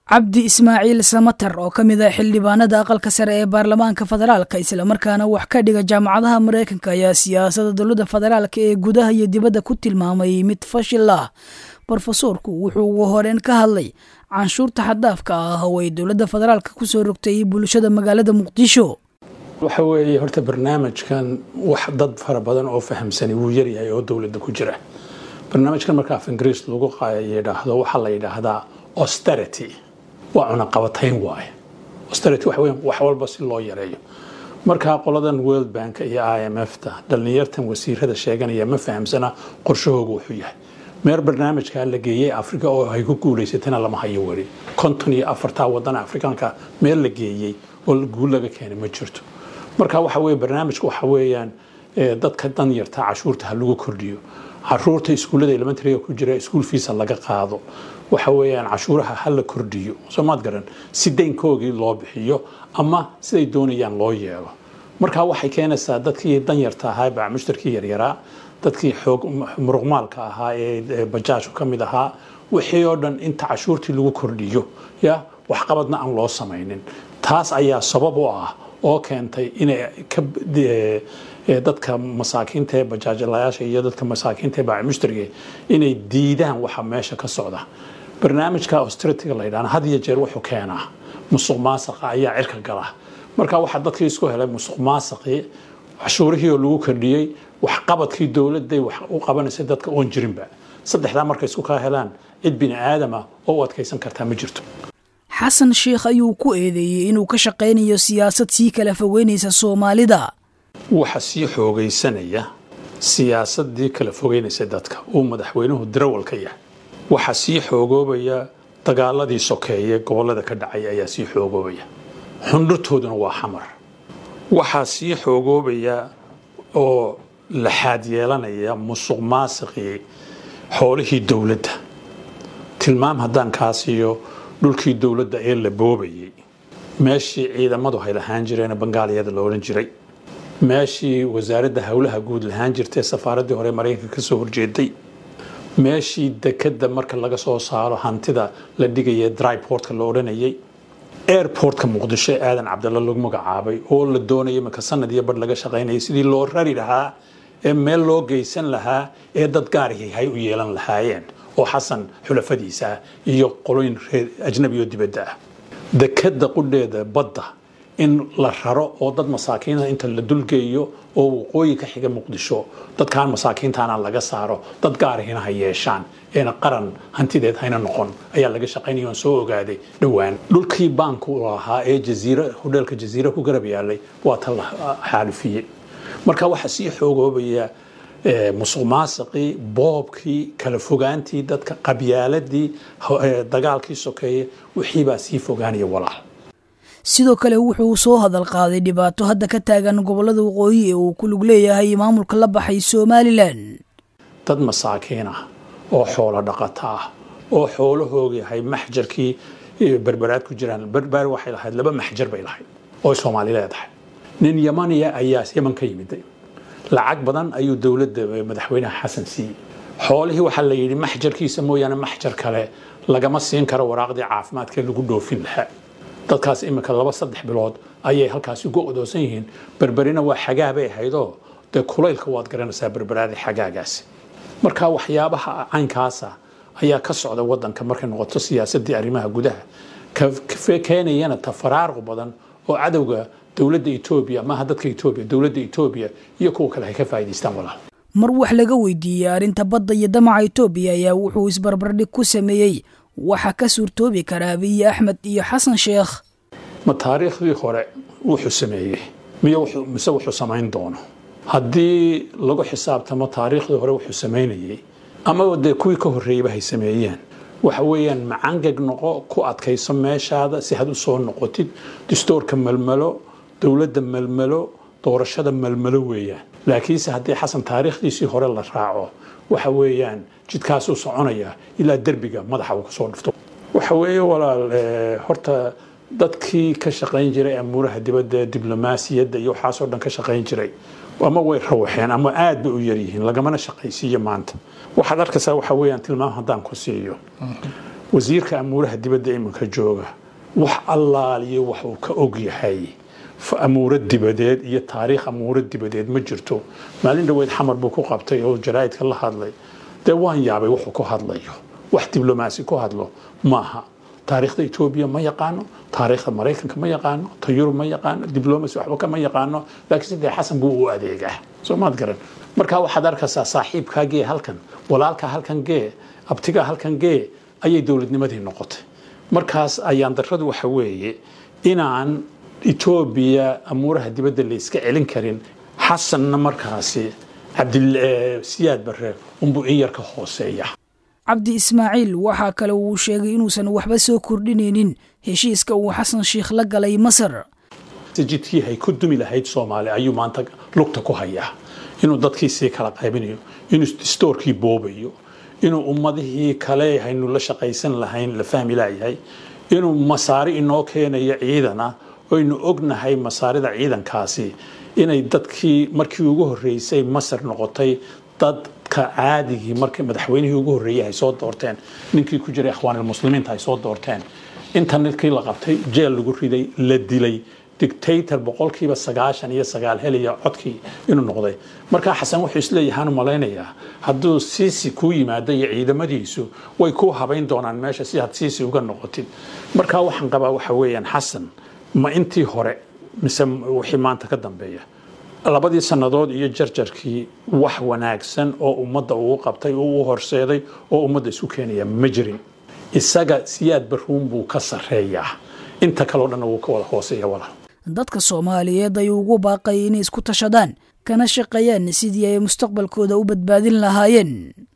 cabdi ismaaciil samatar oo ka mid ah xildhibaanada aqalka sare ee baarlamaanka federaalka isla markaana wax ka dhiga jaamacadaha Mareykanka ayaa siyaasadda dowladda federaalka ee gudaha iyo dibadda ku tilmaamay mid fashil ah. Professorku wuxuu ugu horeen ka hadlay canshuurta xad-dhaafka ah oo ay dowladda federaalka ku soo rogtay bulshada magaalada Muqdisho. waxa weeye horta barnaamijkan wax dad fara badan oo fahamsan uu yar yahay oo dowladda ku jira. barnaamijkan marka af Ingiriis lagu yiraahdo waxa la yiraahdaa austerity. وأنا قبضتين واي austerity wax walba si loo yareeyo marka qoladan World Bank iyo IMF ta dhalinyartan wasiirada sheeganaya ma fahamsana qorshahoodu wuxuu yahay meer barnaamijka la geeyay Afrika oo ay ku guuleysatayna lama hayo wari 54 wadan Afrikaanka meel la geeyay oo guul laga keenay ma jirto marka waxa weeye barnaamijku waxa weeyaan dadka dan yarta cashuurta lagu kordhiyo caruurta iskuulada elementary ku jira school fees laga qaado waxa weeyaan cashuuraha hal la kordhiyo Soomaad garan si deynkoogii loo bixiyo ama siday doonayaan loo yeelo marka waxay keenaysaa dadkii dan yarta ahaa baa mushtarkii yaryara dadkii xoog muruqmaalka ahaa ee bajaajku kamid ahaa wixii oo dhan inta cashuurtii lagu kordhiyo ya wax qabadna aan loo sameeynin taas ayaa sabab u ah oo keentay inay dadka masaakiinta ee bajaajlayaasha iyo dadka masaakiinta baa mushtarka inay diidaan waxa meesha ka socda barnaamijka austerity la yiraahdo had iyo jeer wuxuu keenaa musuqmaasuq ayaa cirka gala marka waxa dadka isku helay musuqmaasuqi cashuurihii oo lagu kordhiyay wax qabadkii dawladda wax u qabanaysa dadka oon jirinba saddexda markay isku ka helaan cid bini aadama oo adkaysan karta ma jirto xasan sheekh ayuu ku eedeeyay inuu ka shaqeynayo siyaasad si kala fogeynaysa Soomaalida waxa si xoogaysanaya siyaasadii kala fogeynaysa dadka oo madaxweynuhu darawalka yahay waxa si xoogobaya dagaaladii sokeeye gobolada ka dhacay ayaa si xoogobaya xundurtooduna waa xamar waxa si xoogobaya oo la xad yeelanaya musuqmaasuqi xoolihii dawladda tilmaam haddaan kaasiyo dhulkii dawladda ee la boobayay meeshii ciidamadu ay lahaan jireen Bangaaliyada la oran jiray meeshii wasaaradda hawlaha guud lahaan jirtay safaaradii hore Mareykanka ka soo horjeeday meeshii dekada marka laga soo saaro hantida la dhigay dryportka la oranayay airportka Muqdisho aadan Cabdalla lagu magacaabay oo la doonayay marka sanad iyo bad laga shaqeynayay sidii loo rari lahaa ee meel loo geysan lahaa ee dad gaar ah ay u yeelan lahaayeen oo xasan xulafadiisa iyo qoloyin ajnabi oo dibadda ah dekada qudheeda badda in la raro oo dad masaakiin inta la dulgeeyo oo waqooyi ka xiga Muqdisho dadkaan masaakiintaana laga saaro dad gaar ah ay yeeshaan ee qaran hantideed hayna noqon ayaa laga shaqeynayay soo ogaaday dhawaan dhulkii banku ahaa ee jaziira hotelka jaziira ku garab yaalay waa tal xaalifiyay marka waxa si xoogobaya musuqmaasuqi boobkii kala fogaantii dadka qabyaaladii dagaalkii sokeeye wixii baa si fogaanaya walaal sidoo kale wuxuu soo hadal qaaday dhibaato hadda ka taagan gobolada waqooyi ee uu ku lug leeyahay maamulka la baxay Somaliland dad masaakiin ah oo xoolo dhaqato ah oo xoolahooga yahay maxjarkii berberaad ku jiraan berber waxay lahayd laba maxjar bay lahayd oo Soomaaliyeed ah nin Yamaniya ayaa Yemen ka yimid lacag badan ayuu dawladda madaxweynaha Xasan siiyay xoolihii waxa la yiri maxjarkiisa mooyana maxjar kale lagama siin karo waraaqdii caafimaadka lagu dhoofin lahaa dadkaas imika 2-3 bilood ayay halkaas ugu odoosan yihiin berberina waa xagaabay haydo de kulaylka waad garanaysaa berberaadi xagaagaas marka waxyaabaha caynkaasa ayaa ka socda wadanka markay noqoto siyaasadii arrimaha gudaha ka keenayana tafaraarq badan oo cadawga dawladda Itoobiya ma dadka Itoobiya dawladda Itoobiya iyo kuwa kale ay ka faa'iideystaan walaal mar wax laga weydiiyay arinta badda iyo damaca Itoobiya ayaa wuxuu isbarbardhig ku sameeyay waxa ka suurtoobi kara Abiy Ahmed iyo Xasan Sheekh ma taariikhdii hore wuxuu sameeyay wuxuu samayn doono haddii lagu xisaabtamo taariikhdii hore wuxuu sameynayay ama wada kuwii ka horeeyay ay sameeyeen waxa weeyaan macangag noqo ku adkayso meeshaada si had u soo noqotid dastuurka malmalo dawladda malmalo doorashada malmalo weeyaan laakiin haddii Xasan taariikhdiisii hore la raaco waxa weeyaan jidkaas u soconaya ilaa derbiga madaxa uu ka soo dhufto waxa weeye walaal horta dadkii ka shaqeyn jiray amuuraha dibadda diblomaasiyadda iyo waxaas oo dhan ka shaqeyn jiray ama way rawxeen ama aad bay u yar yihiin lagamana shaqaysiyo maanta waxaad arkaysaa waxa weeyaan tilmaam haddaan ku siiyo wasiirka amuuraha dibadda iminka jooga wax allaaliyo wax uu ka og yahay amuuro dibadeed iyo taariikh amuuro dibadeed ma jirto. maalin dhaweyd xamar buu ku qabtay oo jaraa'idka la hadlay, dee waan yaabay wuxuu ku hadlayo. wax diblomaasi ku hadlo maaha. taariikhda Itoobiya ma yaqaano, taariikhda Mareykanka ma yaqaano, ta Yurub ma yaqaano, diblomaasi waxba kama yaqaano, laakiin sidii xasan buu u adeegaa. Soomaad garan. marka waxaad arkaysaa saaxiibkaagii halkan, walaalka halkan gee, abtiga halkan gee ayay dawladnimadii noqotay. markaas ayaan darradu waxa weeye inaan Itoobiya amuuraha dibadda la iska celin karin. xasanna markaasi Siyaad Barre unbuu in yar ka hooseeya. cabdi ismaaciil waxaa kale uu sheegay inuusan waxba soo kordhinaynin heshiiska uu xasan sheekh la galay Masar. jidkii hay ku dumi lahayd Soomaali ayuu maanta lugta ku hayaa. inuu dadkiisii kala qaybinayo, inuu stoorkii boobayo, inuu ummadihii kale haynu la shaqaysan lahayn la fahmi lahayn, inuu masaari inoo keenayo ciidana oynu ognahay masaarida ciidankaasi inay dadkii markii ugu horeysay Masar noqotay dadka caadigii markii madaxweynihii ugu horeeyay ay soo doorteen, ninkii ku jiray Ikhwaanul Muslimiinta ay soo doorteen, inta ninkii la qabtay jeel lagu riday la dilay dictator boqolkiiba 99 helaya codkii inuu noqday. marka xasan wuxuu isleeyahay malaynayaa hadduu Siisi ku yimaado iyo ciidamadiisu way ku habayn doonaan meesha si had Siisi uga noqotid. marka waxaan qabaa waxa weeyaan xasan ma intii hore mise wixii maanta ka dambeeya labadii sanadood iyo jarjarkii wax wanaagsan oo ummadda uu qabtay oo uu horseeday oo ummadda isku keenaya ma jirin. isaga Siyaad Barruun buu ka sareeyaa, inta kale oo dhan uu ka wada hooseeya walaal. dadka Soomaaliyeed ay ugu baaqay inay isku tashadaan kana shaqeeyaan sidii ay mustaqbalkooda u badbaadin lahaayeen.